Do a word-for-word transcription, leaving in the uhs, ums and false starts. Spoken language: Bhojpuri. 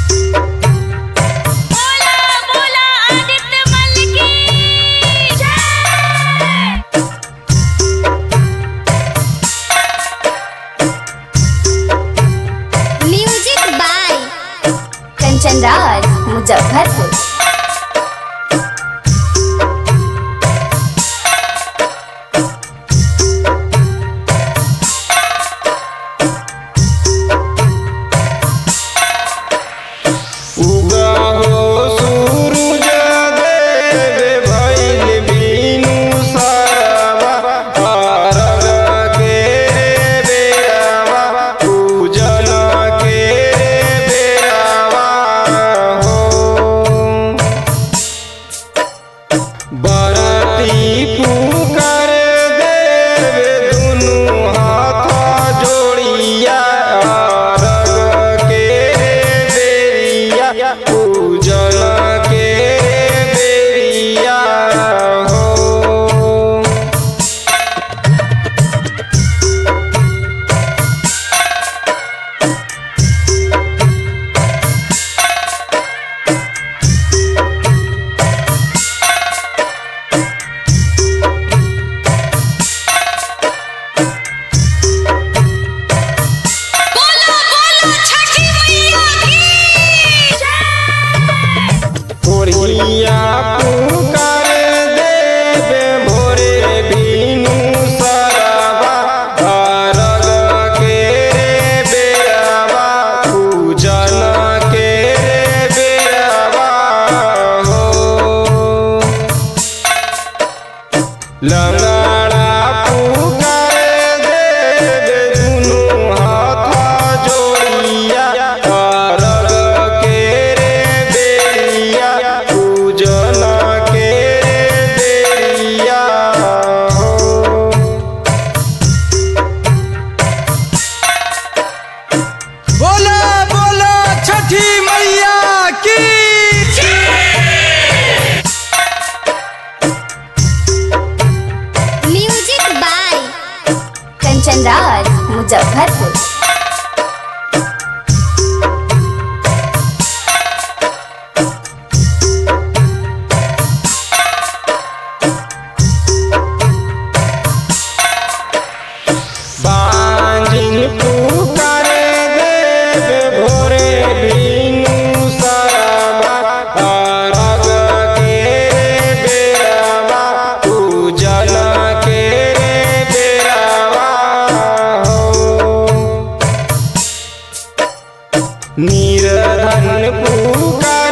बोला बोला आदित्य मल की जय। Music by Kanchan Raj Muzaffarpur. लंगड़ा पुकार देवे दुनु हाथ जोड़िया अरग के रे बेरिया पूजन के रे बेरिया हो। बोला बोला छठी मैया की म्यूजिक बाय कंचन राज मुजफ्फरपुर। बांझिन पुकार देवे भोरे बिनु सरबा अरग के रे बेरवा पूजन के रे बेरवा हो। निर्धन पुकार